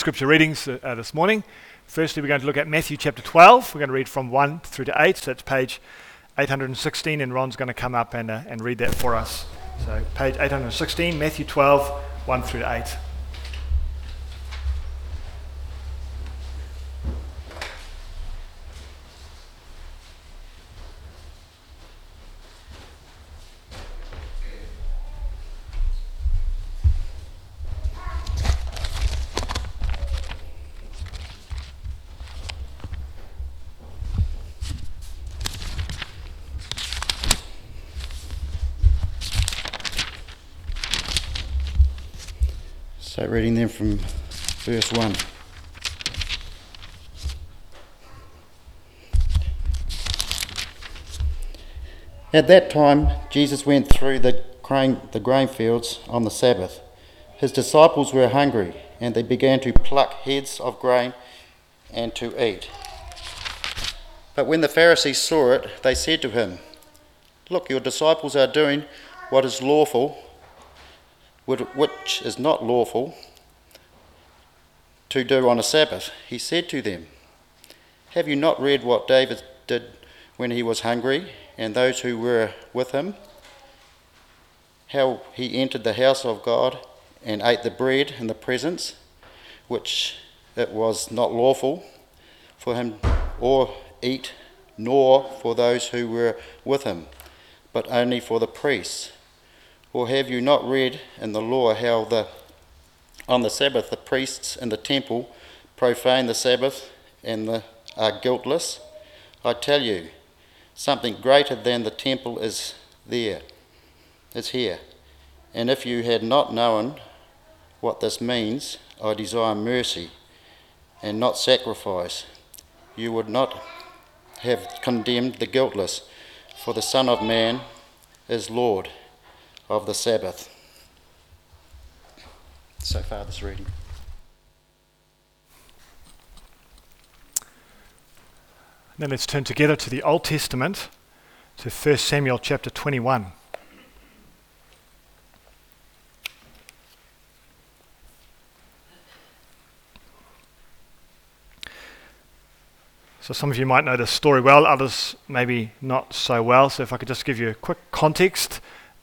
Scripture readings this morning. Firstly, we're going to look at Matthew chapter 12. We're going to read from 1 through to 8. So that's page 816, and Ron's going to come up and read that for us. So page 816, Matthew 12, 1 through to 8. So reading them from verse 1. At that time, Jesus went through the grain fields on the Sabbath. His disciples were hungry, and they began to pluck heads of grain and to eat. But when the Pharisees saw it, they said to him, "Look, your disciples are doing what is lawful, which is not lawful to do on a Sabbath." He said to them, "Have you not read what David did when he was hungry, and those who were with him? How he entered the house of God and ate the bread in the presence, which it was not lawful for him or eat, nor for those who were with him, but only for the priests. Or have you not read in the law how on the Sabbath the priests in the temple profane the Sabbath and are guiltless? I tell you, something greater than the temple is here. And if you had not known what this means, I desire mercy and not sacrifice, you would not have condemned the guiltless, for the Son of Man is Lord of the Sabbath." So far this reading. Then let's turn together to the Old Testament, to 1 Samuel chapter 21. So some of you might know this story well, others maybe not so well. So if I could just give you a quick context.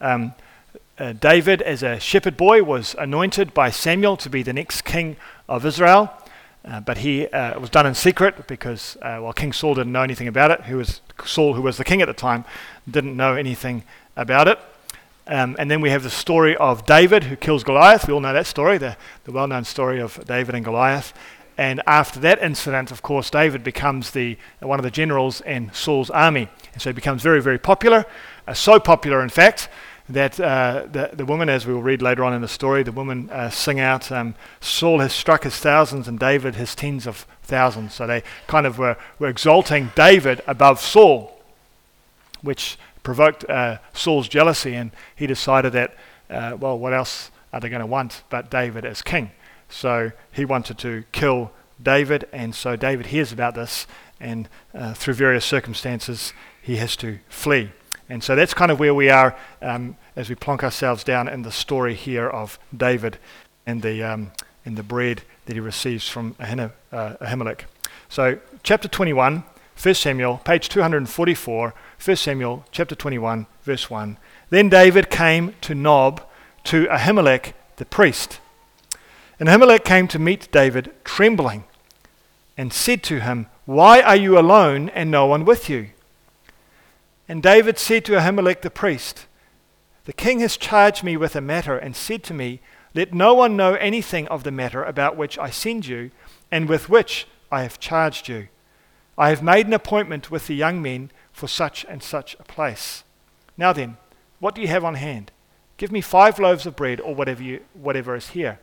David, as a shepherd boy, was anointed by Samuel to be the next king of Israel, but he was done in secret because King Saul didn't know anything about it. Saul, who was the king at the time, didn't know anything about it. And then we have the story of David, who kills Goliath. We all know that story, the well-known story of David and Goliath. And after that incident, of course, David becomes one of the generals in Saul's army. And so he becomes very, very popular, so popular, in fact, that the woman, as we will read later on in the story, the women sing out, Saul has struck his thousands and David his tens of thousands. So they kind of were exalting David above Saul, which provoked Saul's jealousy, and he decided that, what else are they going to want but David as king? So he wanted to kill David, and so David hears about this, and through various circumstances he has to flee. And so that's kind of where we are as we plonk ourselves down in the story here of David and the bread that he receives from Ahimelech. So chapter 21, 1 Samuel, page 244, 1 Samuel chapter 21, verse 1. Then David came to Nob, to Ahimelech the priest. And Ahimelech came to meet David trembling and said to him, "Why are you alone and no one with you?" And David said to Ahimelech the priest, "The king has charged me with a matter and said to me, 'Let no one know anything of the matter about which I send you and with which I have charged you. I have made an appointment with the young men for such and such a place. Now then, what do you have on hand? Give me 5 loaves of bread or whatever is here.'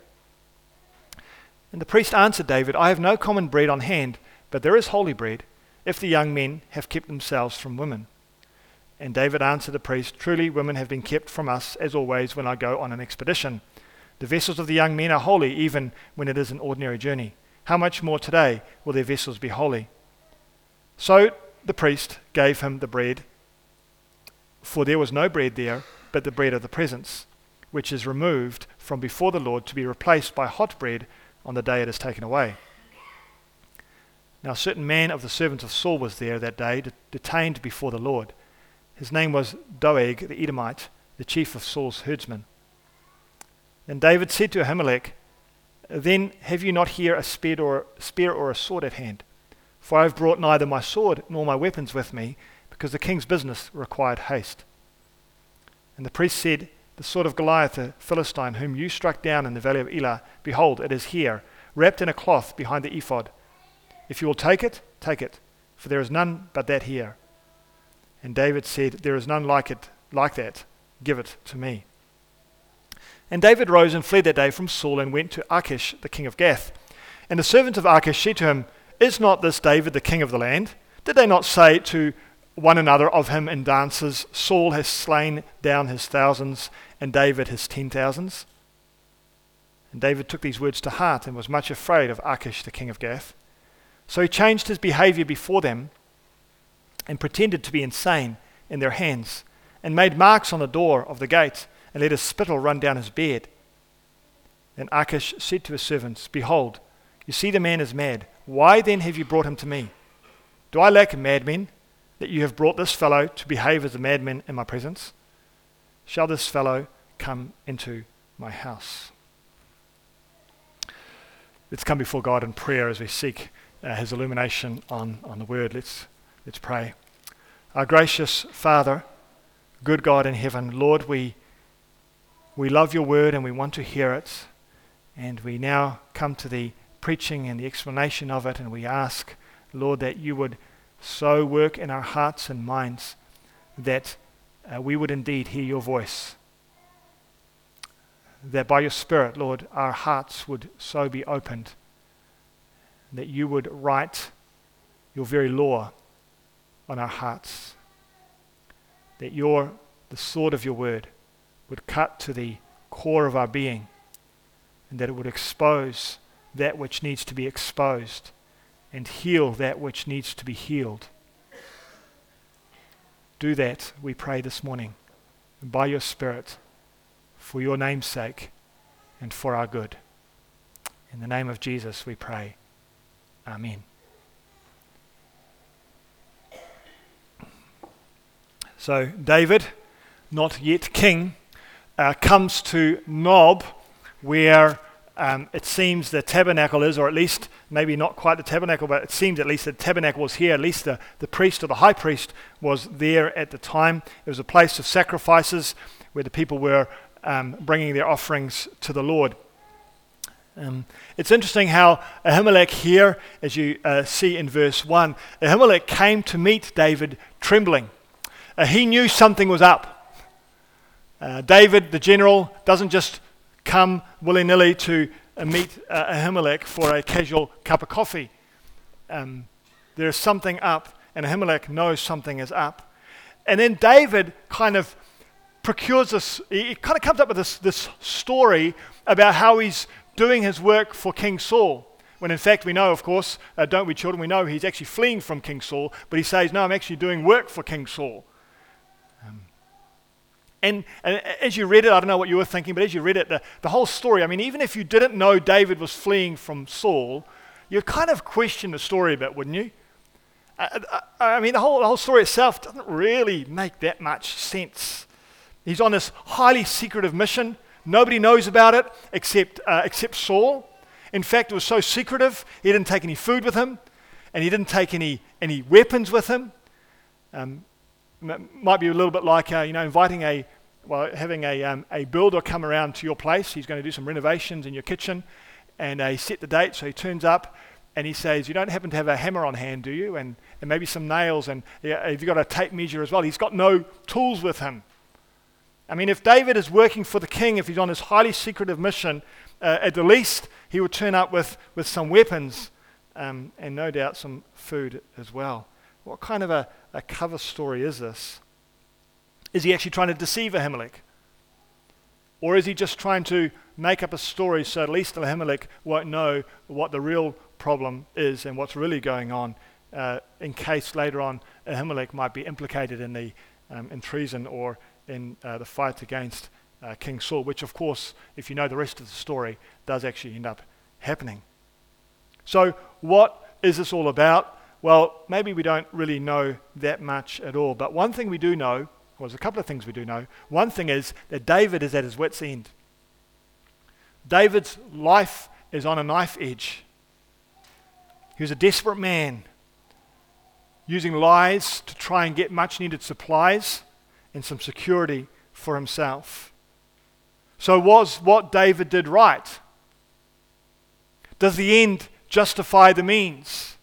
And the priest answered David, 'I have no common bread on hand, but there is holy bread, if the young men have kept themselves from women.' And David answered the priest, 'Truly women have been kept from us, as always when I go on an expedition. The vessels of the young men are holy, even when it is an ordinary journey. How much more today will their vessels be holy?' So the priest gave him the bread, for there was no bread there, but the bread of the presence, which is removed from before the Lord to be replaced by hot bread on the day it is taken away. Now a certain man of the servants of Saul was there that day, detained before the Lord. His name was Doeg the Edomite, the chief of Saul's herdsmen. Then David said to Ahimelech, Then have you not here a spear or a sword at hand? For I have brought neither my sword nor my weapons with me, because the king's business required haste. And the priest said, The sword of Goliath the Philistine, whom you struck down in the valley of Elah, behold, it is here, wrapped in a cloth behind the ephod. If you will take it, for there is none but that here. And David said, There is none like that. Give it to me. And David rose and fled that day from Saul and went to Achish, the king of Gath. And the servants of Achish said to him, Is not this David the king of the land? Did they not say to one another of him in dances, Saul has slain down his thousands, and David his 10,000s? And David took these words to heart and was much afraid of Achish, the king of Gath. So he changed his behavior before them and pretended to be insane in their hands, and made marks on the door of the gate, and let his spittle run down his beard. Then Achish said to his servants, Behold, you see the man is mad. Why then have you brought him to me? Do I lack madmen, that you have brought this fellow to behave as a madman in my presence? Shall this fellow come into my house? Let's come before God in prayer as we seek his illumination on the word. Let's pray. Our gracious Father, good God in heaven, Lord, we love your word and we want to hear it, and we now come to the preaching and the explanation of it, and we ask, Lord, that you would so work in our hearts and minds that we would indeed hear your voice, that by your Spirit, Lord, our hearts would so be opened, that you would write your very law on our hearts, that the sword of your word would cut to the core of our being, and that it would expose that which needs to be exposed and heal that which needs to be healed. Do that, we pray this morning, by your Spirit, for your name's sake and for our good. In the name of Jesus we pray. Amen. So David, not yet king, comes to Nob, where it seems the tabernacle is, or at least maybe not quite the tabernacle, but it seems at least the tabernacle was here. At least the priest or the high priest was there at the time. It was a place of sacrifices where the people were bringing their offerings to the Lord. It's interesting how Ahimelech here, as you see in verse 1, Ahimelech came to meet David trembling. He knew something was up. David, the general, doesn't just come willy-nilly to meet Ahimelech for a casual cup of coffee. There is something up, and Ahimelech knows something is up. And then David kind of procures this, he kind of comes up with this story about how he's doing his work for King Saul. When in fact we know, of course, don't we children, we know he's actually fleeing from King Saul, but he says, no, I'm actually doing work for King Saul. And as you read it, I don't know what you were thinking, but as you read it, the whole story, I mean, even if you didn't know David was fleeing from Saul, you'd kind of question the story a bit, wouldn't you? I mean, the whole story itself doesn't really make that much sense. He's on this highly secretive mission. Nobody knows about it except Saul. In fact, it was so secretive, he didn't take any food with him, and he didn't take any weapons with him. Might be a little bit like inviting having a builder come around to your place. He's going to do some renovations in your kitchen, and he set the date. So he turns up and he says, "You don't happen to have a hammer on hand, do you? And maybe some nails, and have you got a tape measure as well?" He's got no tools with him. I mean, if David is working for the king, if he's on his highly secretive mission, at the least he would turn up with some weapons and no doubt some food as well. What kind of a cover story is this? Is he actually trying to deceive Ahimelech? Or is he just trying to make up a story so at least Ahimelech won't know what the real problem is and what's really going on, in case later on Ahimelech might be implicated in treason or in the fight against King Saul, which of course, if you know the rest of the story, does actually end up happening. So what is this all about? Well, maybe we don't really know that much at all. But one thing we do know, well, there's a couple of things we do know. One thing is that David is at his wit's end. David's life is on a knife edge. He was a desperate man, using lies to try and get much needed supplies and some security for himself. So was what David did right? Does the end justify the means?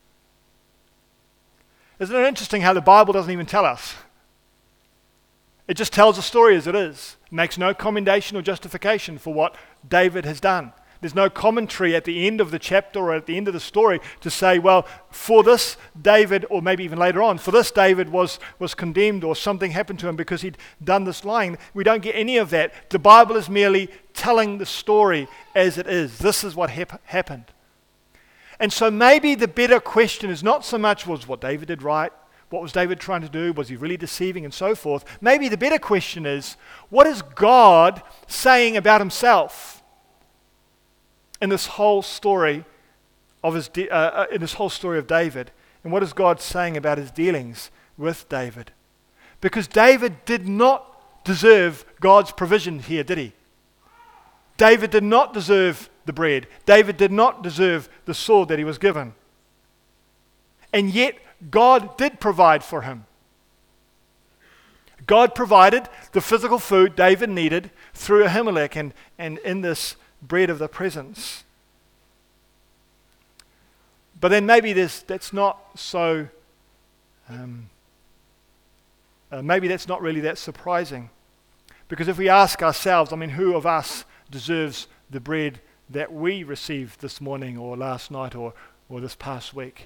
Isn't it interesting how the Bible doesn't even tell us? It just tells the story as it is. It makes no commendation or justification for what David has done. There's no commentary at the end of the chapter or at the end of the story to say, well, for this David, or maybe even later on, for this David was condemned or something happened to him because he'd done this lying. We don't get any of that. The Bible is merely telling the story as it is. This is what happened. And so maybe the better question is not so much was what David did right, what was David trying to do, was he really deceiving, and so forth. Maybe the better question is, what is God saying about himself in this whole story of David, and what is God saying about his dealings with David? Because David did not deserve God's provision here, did he? David did not deserve the bread. David did not deserve the sword that he was given. And yet, God did provide for him. God provided the physical food David needed through Ahimelech and in this bread of the presence. But then maybe that's not so, maybe that's not really that surprising. Because if we ask ourselves, who of us deserves the bread that we received this morning or last night or this past week?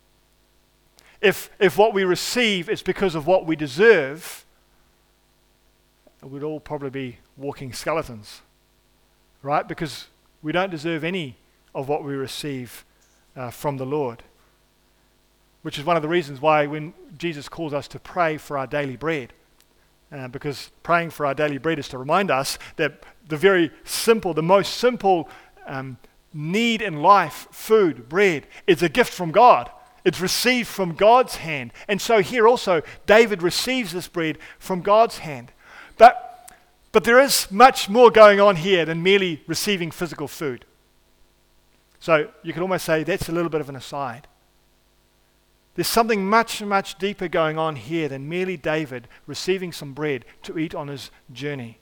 If what we receive is because of what we deserve, we'd all probably be walking skeletons, right? Because we don't deserve any of what we receive from the Lord, which is one of the reasons why when Jesus calls us to pray for our daily bread, because praying for our daily bread is to remind us that the most simple need in life, food, bread, is a gift from God. It's received from God's hand. And so here also, David receives this bread from God's hand. But there is much more going on here than merely receiving physical food. So you could almost say that's a little bit of an aside. There's something much, much deeper going on here than merely David receiving some bread to eat on his journey.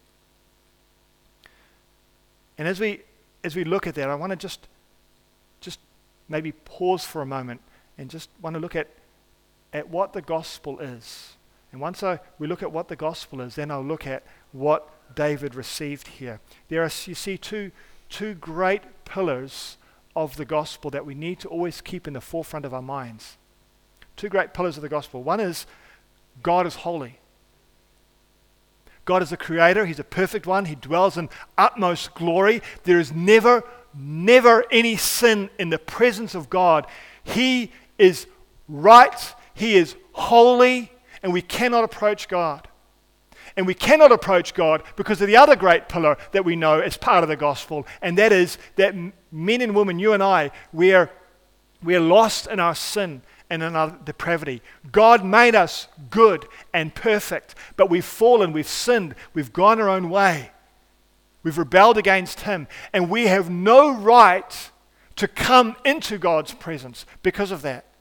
And as we look at that, I want to just maybe pause for a moment and just want to look at what the gospel is. And once we look at what the gospel is, then I'll look at what David received here. There are, you see, two great pillars of the gospel that we need to always keep in the forefront of our minds. Two great pillars of the gospel. One is God is holy. God is a creator. He's a perfect one. He dwells in utmost glory. There is never any sin in the presence of God. He is right. He is holy. And we cannot approach God. And we cannot approach God because of the other great pillar that we know as part of the gospel. And that is that men and women, you and I, we're lost in our sin and in our depravity. God made us good and perfect, but we've fallen, we've sinned, we've gone our own way. We've rebelled against Him, and we have no right to come into God's presence because of that.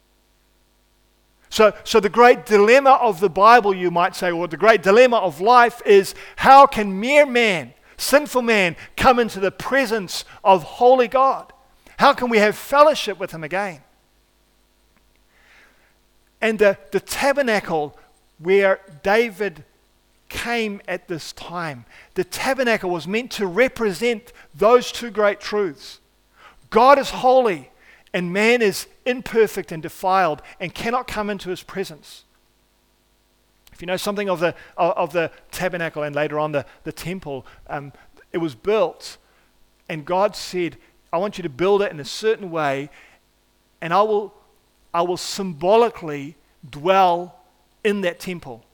So the great dilemma of the Bible, you might say, or the great dilemma of life is, how can mere man, sinful man, come into the presence of holy God? How can we have fellowship with Him again? And the tabernacle where David came at this time, the tabernacle was meant to represent those two great truths. God is holy, and man is imperfect and defiled and cannot come into His presence. If you know something of the tabernacle and later on the temple, it was built, and God said, I want you to build it in a certain way, and I will symbolically dwell in that temple.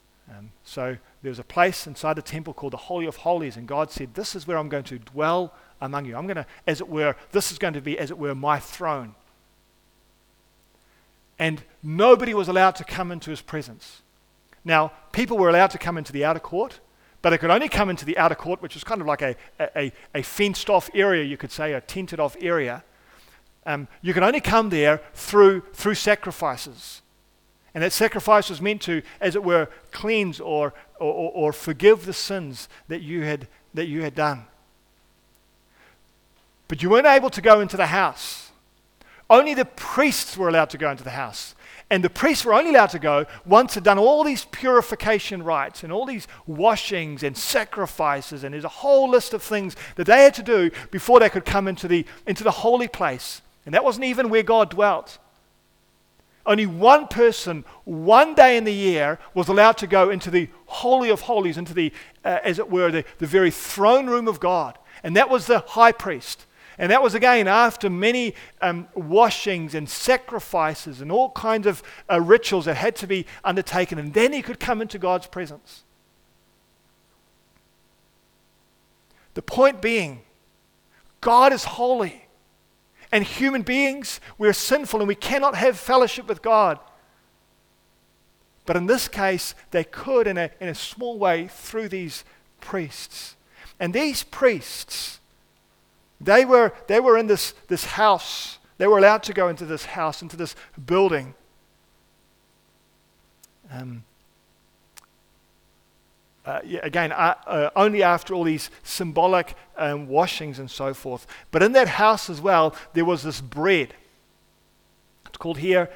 So there was a place inside the temple called the Holy of Holies, and God said, this is where I'm going to dwell among you. I'm going to, as it were, this is going to be, as it were, my throne. And nobody was allowed to come into his presence. Now, people were allowed to come into the outer court, but they could only come into the outer court, which was kind of like a fenced-off area, you could say, a tented-off area. You could only come there through sacrifices. And that sacrifice was meant to, as it were, cleanse or forgive the sins that you had done. But you weren't able to go into the house. Only the priests were allowed to go into the house. And the priests were only allowed to go once they'd done all these purification rites and all these washings and sacrifices, and there's a whole list of things that they had to do before they could come into the holy place. And that wasn't even where God dwelt. Only one person, one day in the year, was allowed to go into the Holy of Holies, into the, as it were, the very throne room of God. And that was the high priest. And that was, again, after many washings and sacrifices and all kinds of rituals that had to be undertaken. And then he could come into God's presence. The point being, God is holy. And human beings, we're sinful and we cannot have fellowship with God. But in this case, they could in a small way through these priests. And these priests, they were in this house. They were allowed to go into this house, into this building. Only after all these symbolic washings and so forth. But in that house as well, there was this bread. It's called here,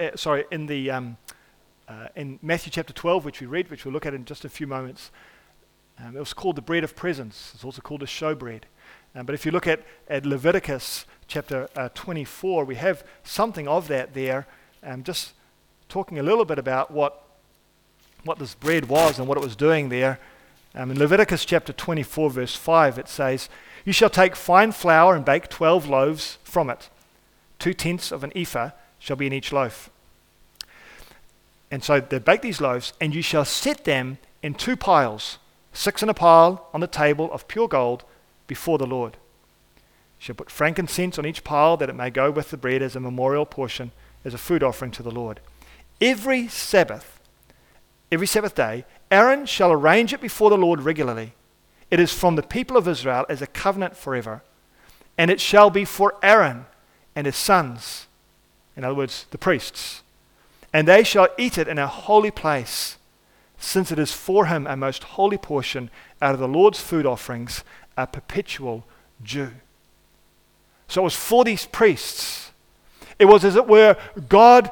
in Matthew chapter 12, which we read, which we'll look at in just a few moments. It was called the bread of presence. It's also called a showbread. But if you look at Leviticus chapter 24, we have something of that there. Just talking a little bit about what this bread was and what it was doing there. In Leviticus chapter 24, verse 5, it says, "You shall take fine flour and bake 12 loaves from it. 2/10 of an ephah shall be in each loaf." And so they bake these loaves, and you shall set them in 2 piles, 6 in a pile on the table of pure gold before the Lord. You shall put frankincense on each pile, that it may go with the bread as a memorial portion, as a food offering to the Lord. Every Sabbath day, Aaron shall arrange it before the Lord regularly. It is from the people of Israel as a covenant forever. And it shall be for Aaron and his sons, in other words, the priests. And they shall eat it in a holy place, since it is for him a most holy portion out of the Lord's food offerings, a perpetual due. So it was for these priests. It was, as it were, God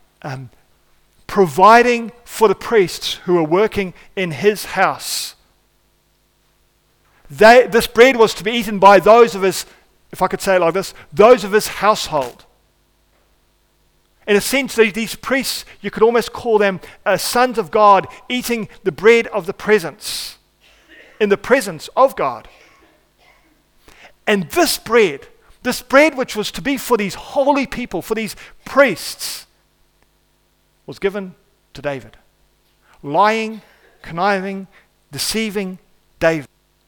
providing for the priests who were working in his house. This bread was to be eaten by those of his, if I could say it like this, those of his household. In a sense, these priests, you could almost call them sons of God, eating the bread of the presence, in the presence of God. And this bread which was to be for these holy people, for these priests, was given to David. Lying, conniving, deceiving David.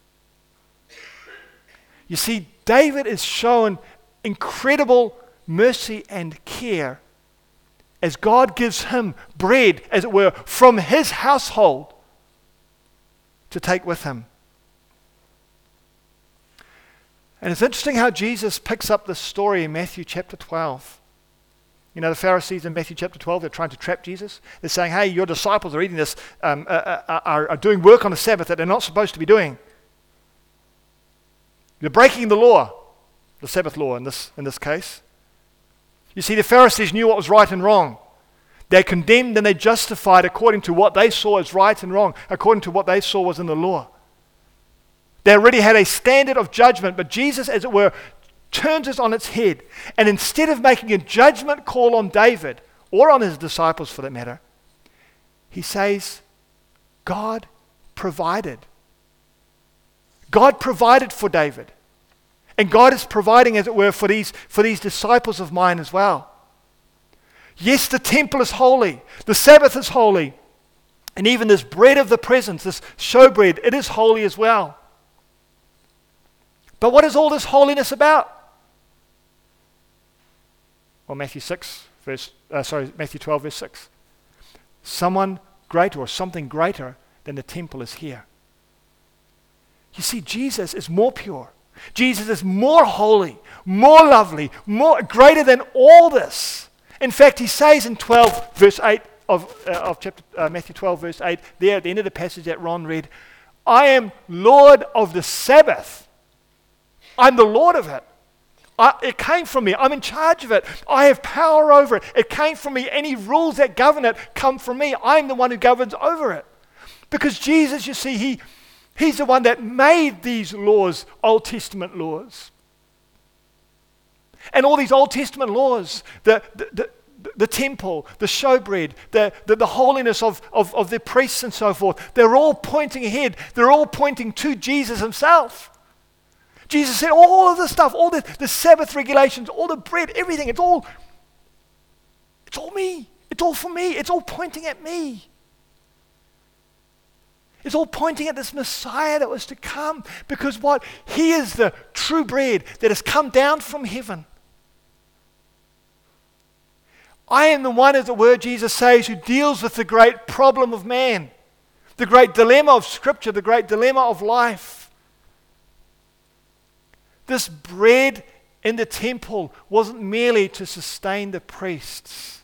You see, David is shown incredible mercy and care as God gives him bread, as it were, from his household to take with him. And it's interesting how Jesus picks up this story in Matthew chapter 12. You know, the Pharisees in Matthew chapter 12, they're trying to trap Jesus. They're saying, hey, your disciples are eating this, are doing work on the Sabbath that they're not supposed to be doing. They're breaking the law, the Sabbath law in this case. You see, the Pharisees knew what was right and wrong. They condemned and they justified according to what they saw as right and wrong, according to what they saw was in the law. They already had a standard of judgment, but Jesus, as it were, turns it on its head. And instead of making a judgment call on David, or on his disciples for that matter, he says, God provided. God provided for David. And God is providing, as it were, for these disciples of mine as well. Yes, the temple is holy. The Sabbath is holy. And even this bread of the presence, this showbread, it is holy as well. But what is all this holiness about? Well, Matthew 12, verse 6. Someone greater or something greater than the temple is here. You see, Jesus is more pure. Jesus is more holy, more lovely, more greater than all this. In fact, he says in 12, verse 8 of Matthew 12, verse 8, there at the end of the passage that Ron read, I am Lord of the Sabbath. I'm the Lord of it. It came from me. I'm in charge of it. I have power over it. It came from me. Any rules that govern it come from me. I'm the one who governs over it. Because Jesus, you see, he's the one that made these laws, Old Testament laws. And all these Old Testament laws, the temple, the showbread, the holiness of the priests and so forth, they're all pointing ahead. They're all pointing to Jesus himself. Jesus said all of this stuff, all the Sabbath regulations, all the bread, everything, it's all me. It's all for me. It's all pointing at me. It's all pointing at this Messiah that was to come. Because what? He is the true bread that has come down from heaven. I am the one, as the word Jesus says, who deals with the great problem of man, the great dilemma of Scripture, the great dilemma of life. This bread in the temple wasn't merely to sustain the priests.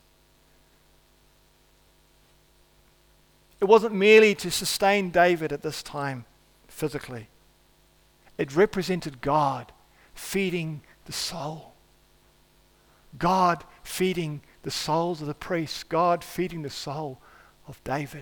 It wasn't merely to sustain David at this time physically. It represented God feeding the soul. God feeding the souls of the priests. God feeding the soul of David.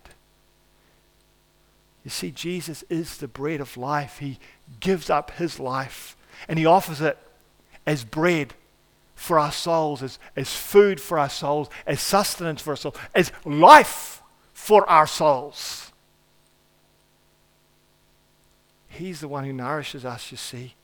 You see, Jesus is the bread of life. He gives up his life. And he offers it as bread for our souls, as food for our souls, as sustenance for our souls, as life for our souls. He's the one who nourishes us, you see.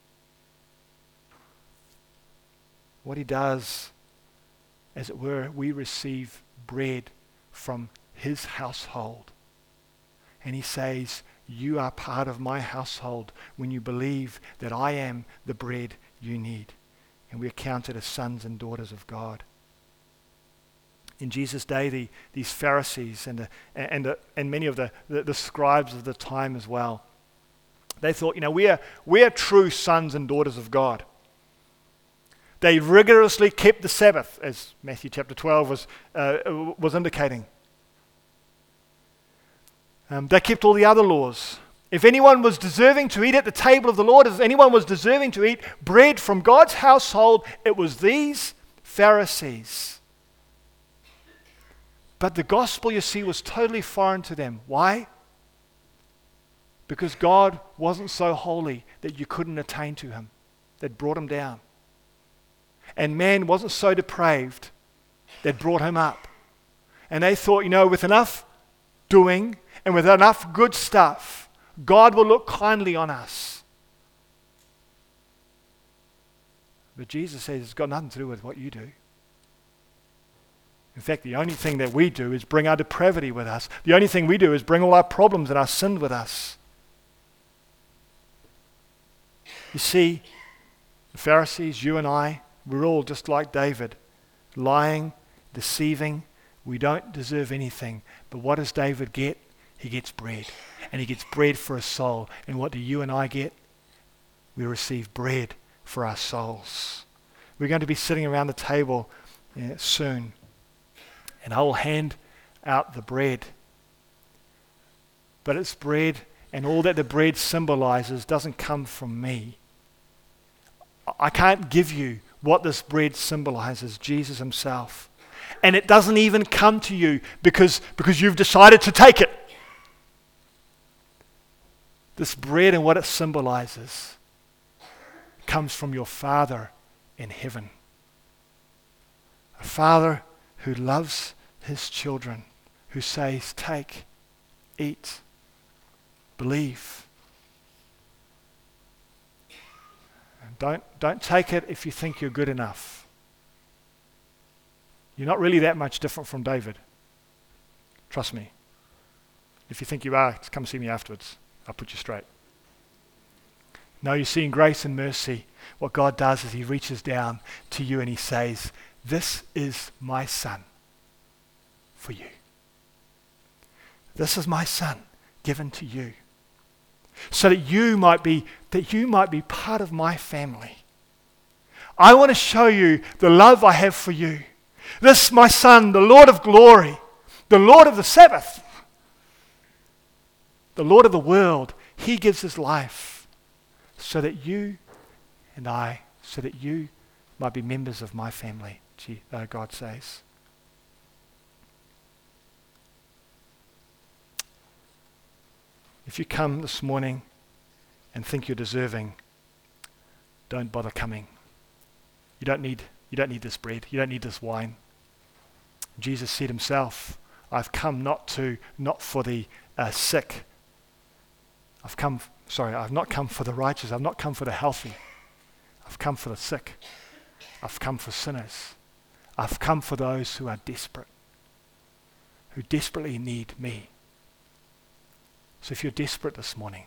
What he does, as it were, we receive bread from his household. And he says, you are part of my household when you believe that I am the bread you need. And we are counted as sons and daughters of God. In Jesus' day, these Pharisees and many of the scribes of the time as well, they thought, we are true sons and daughters of God. They rigorously kept the Sabbath, as Matthew chapter 12 was indicating. They kept all the other laws. If anyone was deserving to eat at the table of the Lord, if anyone was deserving to eat bread from God's household, it was these Pharisees. But the gospel, you see, was totally foreign to them. Why? Because God wasn't so holy that you couldn't attain to him. That brought him down. And man wasn't so depraved that brought him up. And they thought, with enough doing and with enough good stuff, God will look kindly on us. But Jesus says it's got nothing to do with what you do. In fact, the only thing that we do is bring our depravity with us. The only thing we do is bring all our problems and our sin with us. You see, the Pharisees, you and I, we're all just like David, lying, deceiving. We don't deserve anything. But what does David get? He gets bread. And he gets bread for his soul. And what do you and I get? We receive bread for our souls. We're going to be sitting around the table soon. And I will hand out the bread. But it's bread, and all that the bread symbolizes doesn't come from me. I can't give you what this bread symbolizes, Jesus himself. And it doesn't even come to you because you've decided to take it. This bread and what it symbolizes comes from your Father in heaven. A Father who loves his children, who says, take, eat, believe. And don't take it if you think you're good enough. You're not really that much different from David. Trust me. If you think you are, come see me afterwards. I'll put you straight. No, you see, in grace and mercy, what God does is he reaches down to you and he says, this is my son for you. This is my son given to you so that you might be part of my family. I want to show you the love I have for you. This, my son, the Lord of glory, the Lord of the Sabbath, the Lord of the world, he gives his life so that you and I, so that you might be members of my family, God says. If you come this morning and think you're deserving, don't bother coming. You don't need this bread. You don't need this wine. Jesus said himself, I've come not for the sick. I've not come for the righteous. I've not come for the healthy. I've come for the sick. I've come for sinners. I've come for those who are desperate, who desperately need me. So if you're desperate this morning,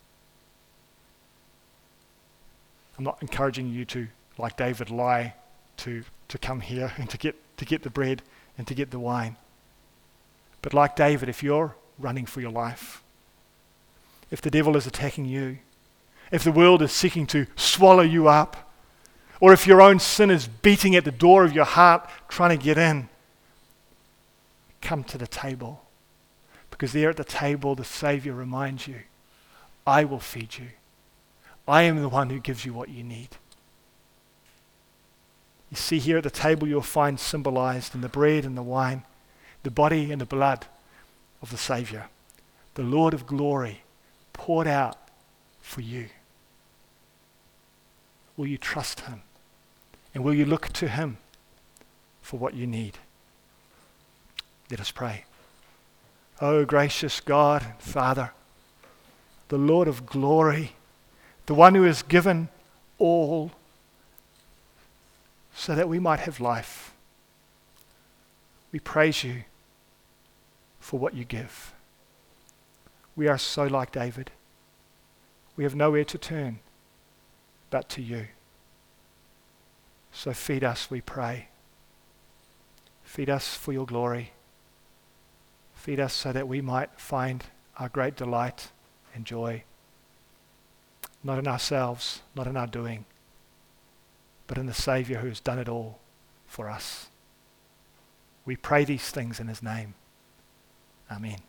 I'm not encouraging you to, like David, lie to come here and to get the bread and to get the wine. But like David, if you're running for your life, if the devil is attacking you, if the world is seeking to swallow you up, or if your own sin is beating at the door of your heart trying to get in, come to the table. Because there at the table, the Savior reminds you, I will feed you. I am the one who gives you what you need. You see, here at the table you'll find symbolized in the bread and the wine, the body and the blood of the Savior, the Lord of glory, poured out for you. Will you trust him? And will you look to him for what you need? Let us pray. Oh, gracious God and Father, the Lord of glory, the one who has given all so that we might have life. We praise you for what you give. We are so like David. We have nowhere to turn but to you. So feed us, we pray. Feed us for your glory. Feed us so that we might find our great delight and joy, not in ourselves, not in our doing, but in the Savior who has done it all for us. We pray these things in his name. Amen.